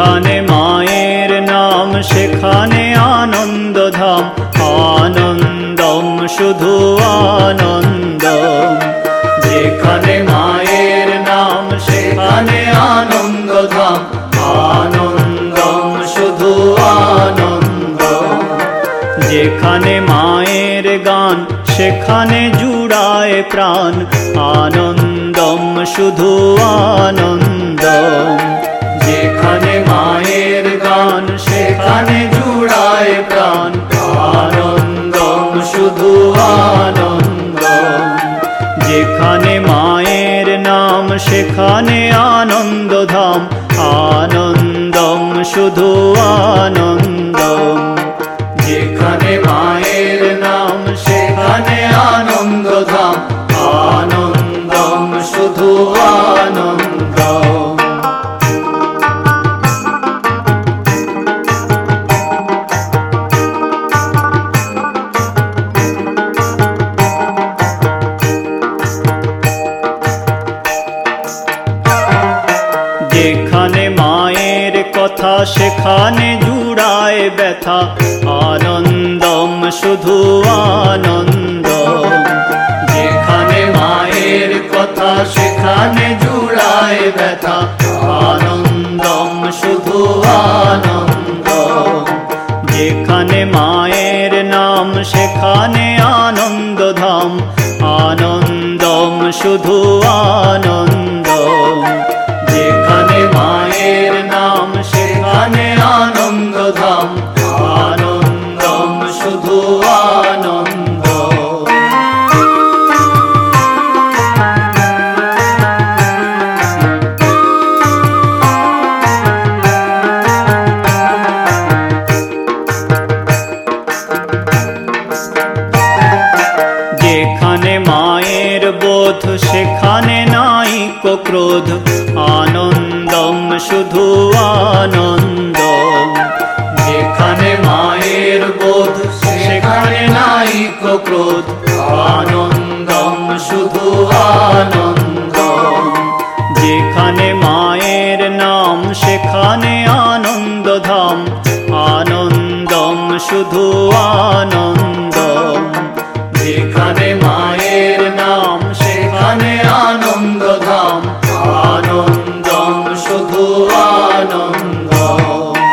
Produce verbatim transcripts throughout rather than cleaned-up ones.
যেখানে মায়ের নাম সেখানে আনন্দধাম, আনন্দম শুধু আনন্দম। যেখানে মায়ের নাম সেখানে আনন্দধাম, আনন্দম শুধু আনন্দম। যেখানে মায়ের গান সেখানে জুড়ায় প্রাণ, আনন্দম শুধু আনন্দম। যেখানে মায়ের গান সেখানে জুড়ায় প্রাণ, আনন্দম শুধু আনন্দম। যেখানে মায়ের নাম সেখানে আনন্দধাম, আনন্দম শুধু আনন্দম। যেখানে মায়ের নাম সেখানে আনন্দধাম, আনন্দম শুধু আনন্দম। যেখানে মায়ের কথা সেখানে জুড়ায় ব্যথা, আনন্দম শুধু আনন্দম। যেখানে মায়ের কথা সেখানে জুড়ায় ব্যথা, আনন্দম শুধু আনন্দম। যেখানে মায়ের নাম সেখানে আনন্দধাম, আনন্দম শুধু আনন্দম। যেখানে মায়ের নাম সেখানে আনন্দধাম, আনন্দম শুধু আনন্দম। যেখানে মায়ের বোধ সেখানে নাই কো ক্রোধ, আনন্দম শুধু আনন্দম। যেখানে মায়ের বোধ সেখানে নাই কো ক্রোধ, আনন্দম শুধু আনন্দম। যেখানে মায়ের নাম সেখানে আনন্দধাম, আনন্দম শুধু আনন্দম। যেখানে মায়ের নাম সেখানে আনন্দধাম, আনন্দম শুধু আনন্দম।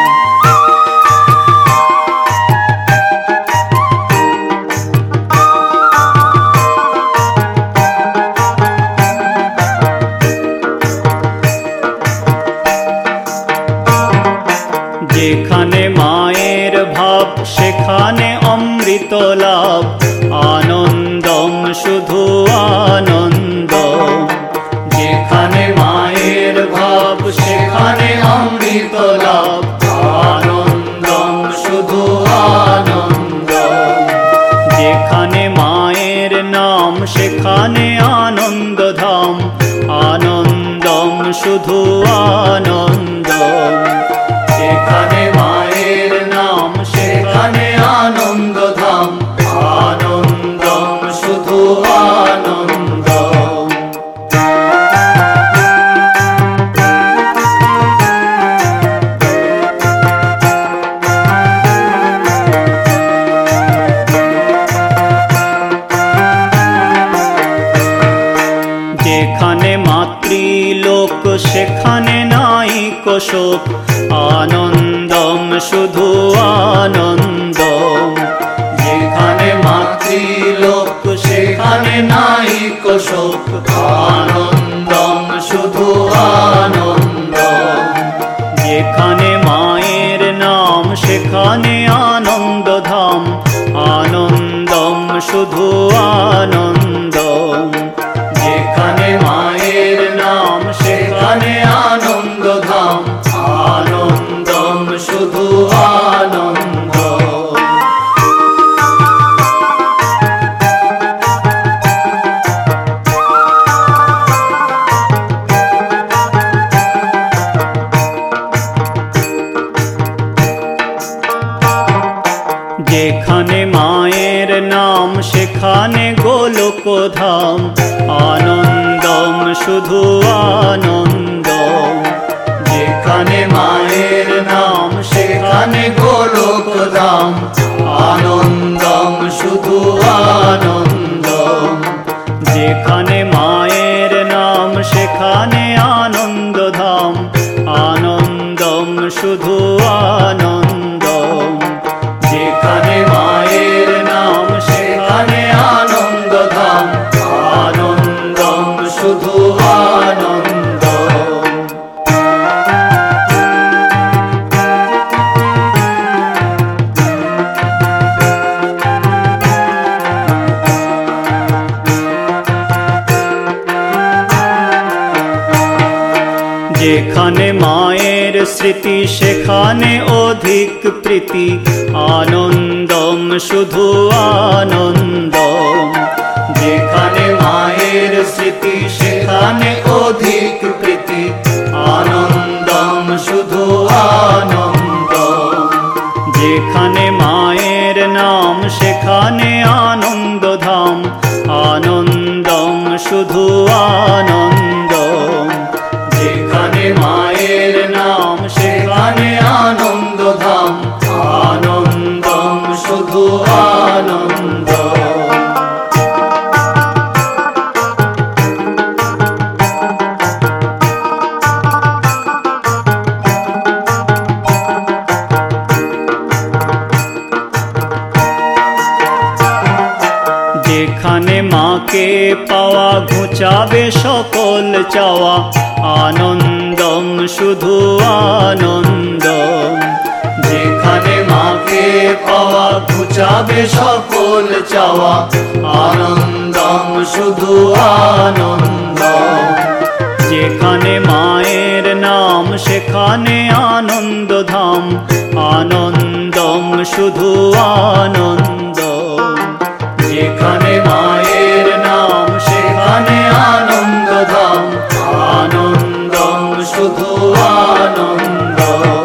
যেখানে মায়ের ভাব সেখানে অমৃত লাভ, আনন্দম শুধু আনন্দম। যেখানে মায়ের ভাব সেখানে অমৃত লাভ, আনন্দম শুধু আনন্দম। যেখানে মায়ের নাম সেখানে আনন্দধাম, আনন্দম শুধু আনন্দম। যেখানে মায়ের নাম সেখানে আনন্দধাম, আনন্দম শুধু আনন্দম। যেখানে মাতৃলোক সেখানে নাই কো শোক, আনন্দম শুধু আনন্দম। যেখানে মাতৃলোক সেখানে নাই কো শোক, আনন্দম শুধু আনন্দম। যেখানে মায়ের নাম সেখানে আনন্দধাম, আনন্দম শুধু আনন্দম। যেখানে মায়ের নাম সেখানে আনন্দধাম, আনন্দম শুধু আনন্দম। যেখানে মায়ের নাম সেখানে গোলকধাম, আনন্দম শুধু আনন্দম। যেখানে মায়ের শুধু আনন্দম। যেখানে মায়ের নাম সেখানে আনন্দধাম, আনন্দম শুধু আনন্দ। যেখানে মায়ের স্মৃতি সেখানে অধিক প্রীতি, আনন্দম শুধু আনন্দম। যেখানে মায়ের স্মৃতি সেখানে অধিক প্রীতি, আনন্দম শুধু আনন্দম। যেখানে মায়ের নাম সেখানে আনন্দধাম, আনন্দম শুধু আনন্দম। যেখানে মায়ের নাম সেখানে আনন্দধাম, আনন্দম শুধু আনন্দ। যেখানে মাকে পাওয়া ঘুচাবে সকল চাওয়া, আনন্দম শুধু আনন্দম। যেখানে মাকে পাওয়া ঘুচাবে সকল চাওয়া, আনন্দম শুধু আনন্দ। যেখানে মায়ের নাম সেখানে আনন্দধাম, আনন্দম শুধু আনন্দ। যেখানে মায়ের নাম সেখানে আনন্দধাম, আনন্দম শুধু আনন্দ।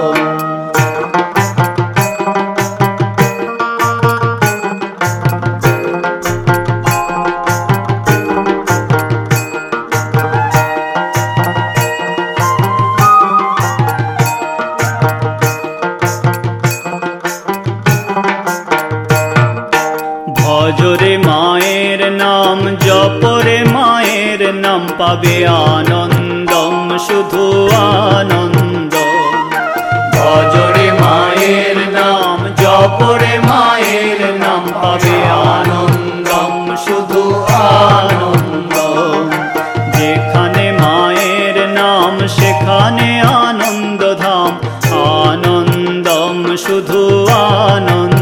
ভজরে মায়ের নাম, জপরে মায়ের নাম, পাবে আনন্দম শুধু আনন্দ। ভজরে মায়ের নাম, জপরে মায়ের নাম, পাবে আনন্দম শুধু আনন্দ। যেখানে মায়ের নাম সেখানে আনন্দধাম, আনন্দম শুধু আনন্দ।